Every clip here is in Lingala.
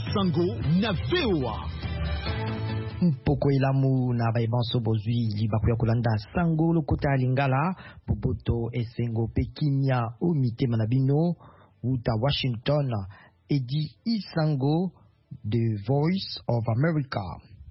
Sango na VOA. Mpoko ilamu na baibanso bozwi libaku ya kolanda sango lokota lingala boboto esengo pekinya o mitema na bino uta Washington edi isango The Voice of America.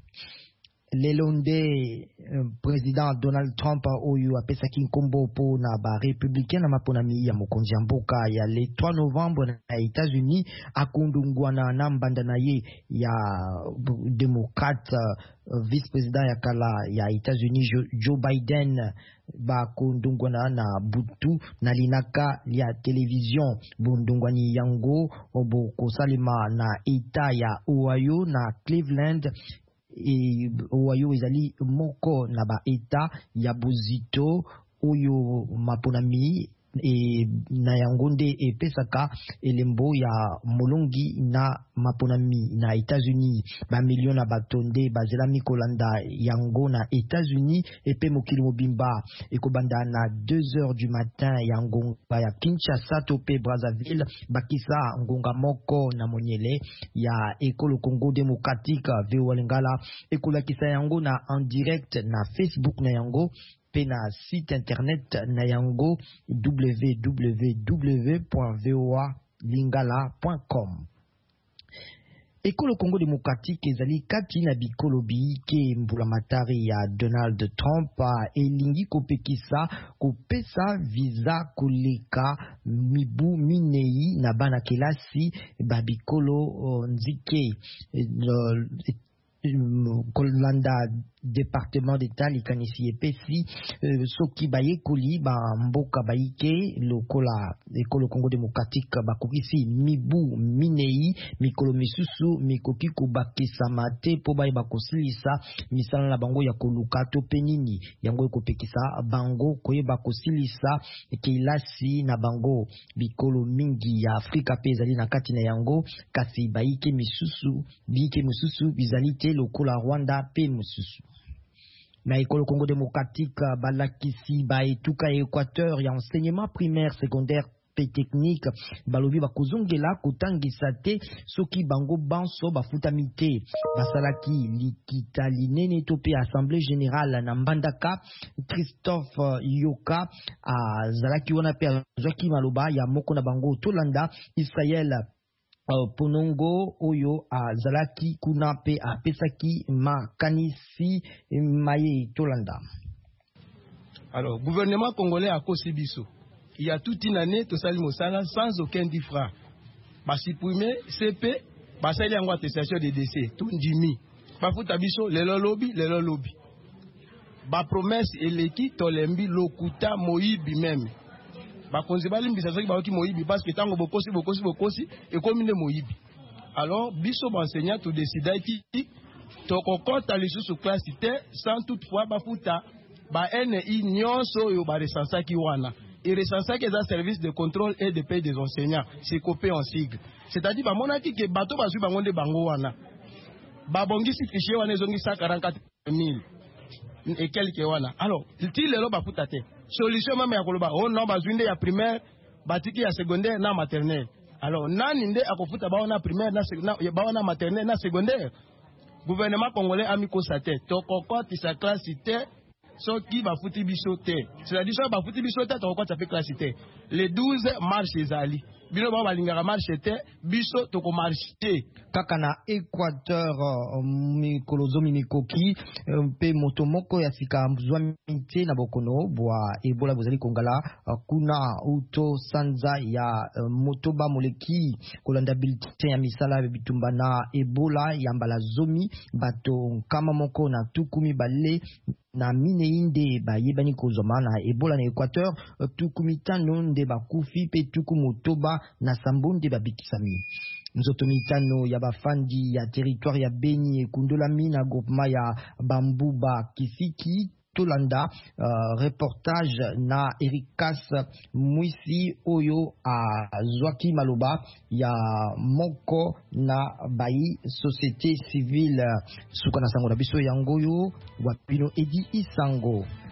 Lelonde président Donald Trump oyo apesaki nkombo po na ba républicain na maponami ya mokonzi ya mboka ya le 3 novembre na États-Unis akundungwana na mbanda na ye ya démocrate vice-président ya kala ya États-Unis Joe Biden bakundungwana na butu na linaka ya television bundungwani yango obo kosalima na eta ya Ohio na Cleveland Ohio ezali moko na ba eta ya buzito oyo maponami na yango nde epesaka elembo ya molongi na maponami na États-Unis ba million na batonde bazela mikolanda yango na États-Unis epe mokili mobimba ekobanda na 2h du matin ya ngonga ya Kinshasa to pe Brazzaville bakisa ngonga moko na monyele ya ekolo Congo démocratique VOA Lingala ekolakisa yango na en direct na Facebook na yango pe na site internet na yango www.voalingala.com. Ekolo Congo démocratique ezali kati na bikolo biike mbula matari ya Donald Trump elingi kopekisa kopesa visa koleka mibu minei na bana kelasi babikolo nzike kolanda département d'état likanisi epesi soki bayekoli ba mboka baike lokola ekolo Congo démocratique bakokisi mibu minei mikolo misusu mikoki kobakisama te po baye bakosilisa misala na bango ya koluka to penini yango ekopekisa bango koyeba kosilisa kelasi na bango bikolo mingi ya Afrika pe ezali na kati na yango kasi baike misusu bizali te lokola Rwanda pe misusu. Na ekolo Congo démocratique balakisi ba etuka Équateur ya enseignement primaire secondaire pe technique balobi bakozongela kotangisa te soki bango banso bafutami te basalaki likita linene to pe assemblée générale na Mbandaka. Christophe Yoka azalaki wana pe azwaki maloba ya moko na bango tolanda Israël Ponongo oyo azalaki kuna pe apesaki makanisi maye tolanda. Alors, gouvernement congolais a kosi biso. Il y a toute une année to sali mosala sans aucun diffra. Ba supprimer CP, ba sali yango attestation de décès, tout ndimi. Ba futa biso lelo lobby. Ba promesse eleki tolembi lokuta moyibi même. Bakonzi balimbisa soki baoki moyibi parce que tango bokosi ekomi nde moyibi. Alors biso enseignant to décida ki tokokota lisusu classe te sans toutefois bafuta ba NI nyonso yo ba recensaki wana. Et recensaki est un service de contrôle et de paie des enseignants, c'est copé en sigle. C'est-à-dire ba monaki ke bato bazwi bango nde bango wana. Ba bongisi fichier wana ezongi 144,000 et quelques wana. Alors, ti lelo bafuta te. Solution même ya koloba oh non bazwinde ya primaire batiki ya secondaire na maternelle. Alors nani nde akofuta baona primaire na baona maternelle na secondaire. Gouvernement congolais a mis kosa te tokokoti sa classe te soki bafuti biso te. C'est-à-dire so bafuti biso te tokokoti sa classe te. Le 12 mars ezali bino ba balingaka marche te biso toko marche kaka na Équateur mikolozomi mikoki pe moto moko ya sika mzwami te na bokono bwa Ebola bozali kongala kuna uto sanza ya motoba moleki kolanda bilite ya misala bitumba na Ebola ya mbala zomi bato kama moko na tukumi bale na mine inde ba yebani kozoma na Ebola na Équateur tukumitano nde bakufi pe tukumotoba na sambonde babikisami. Nzoto mitano ya bafandi ya territoire ya Beni ekundolami na groupement ya Bambuba Kisiki tolanda reportage na Erikas Mwisi oyo azwaki maloba ya moko na bayi société civile suka na sango na biso yangoyo wapino edi isango.